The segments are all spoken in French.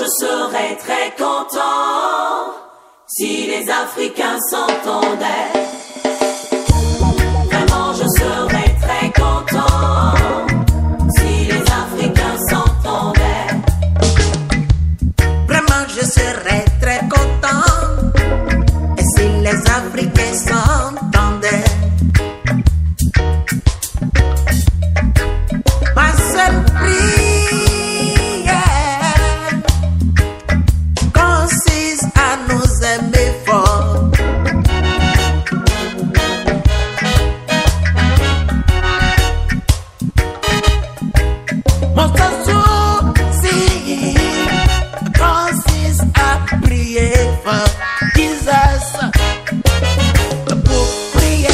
je serais très content si les Africains s'entendaient. Vraiment, je serais très content si les Africains s'entendaient. Vraiment, je serais très content et si les Africains s'entendaient. Ma seule prière consiste à nous aimer fort. Mon souci consiste à prier fort. Jesus, pour prier,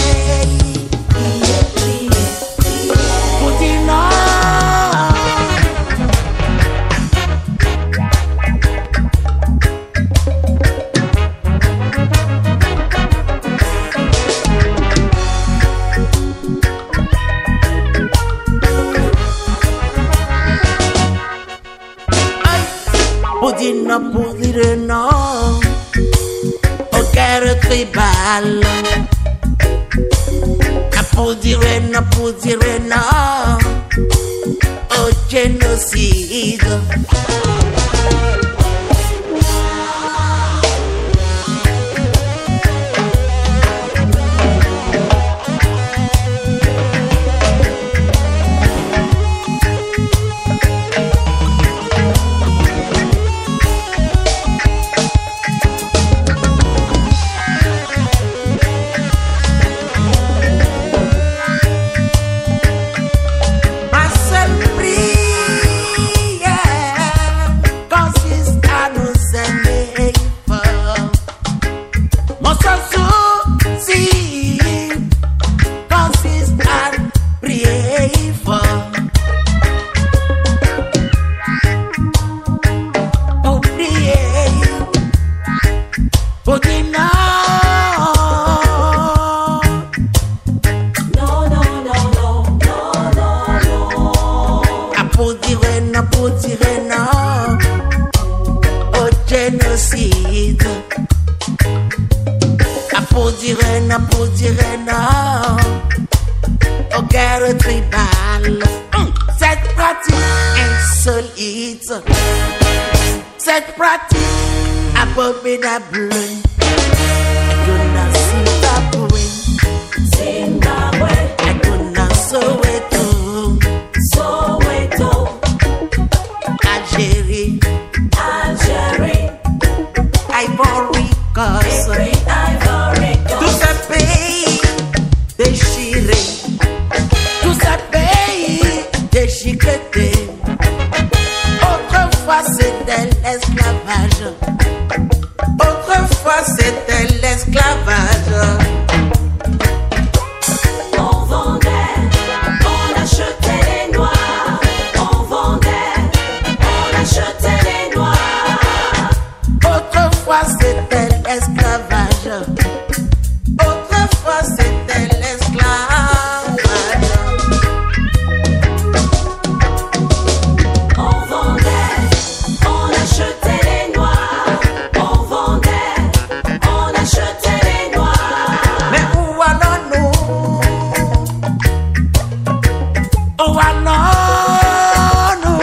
pour dire non. Pour dire non aux guerres tribales. Pour dire non au génocide. Pour dire non aux guerres tribales. Cette pratique insolite, cette pratique abominable, Zimbabwe, Soweto, Algérie, Ivory Coast. Tous ces pays déchirés, tous ces pays déchiquetés. Autrefois c'était l'esclavage. Autrefois c'était l'esclavage. on vendait, on achetait les noirs. On vendait, on achetait les noirs. Autrefois c'était l'esclavage. Autrefois c'était l'esclavage. On vendait, on achetait les noirs. On vendait, on achetait les noirs. Mais où allons-nous? Où allons-nous?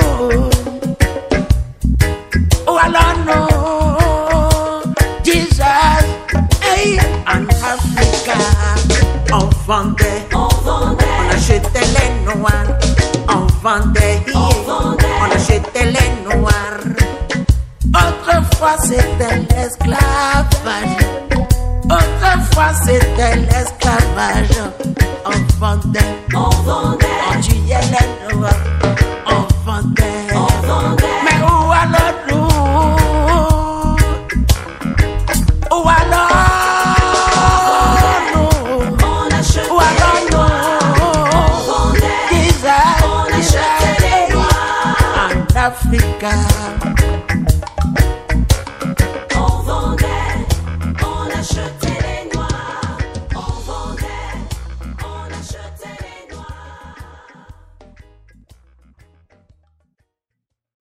Où allons-nous? Jesus, hey, en Africa, on vendait, on achetait les noirs, on vendait, on achetait les noirs. Autrefois c'était l'esclavage. Autrefois c'était l'esclavage. On vendait, on tuait les noirs, on vendait. Mais où allons-nous? Où allons-nous? On achetait Où allons-nous? on vendait, Jesus, on achetait les noirs. en Africa.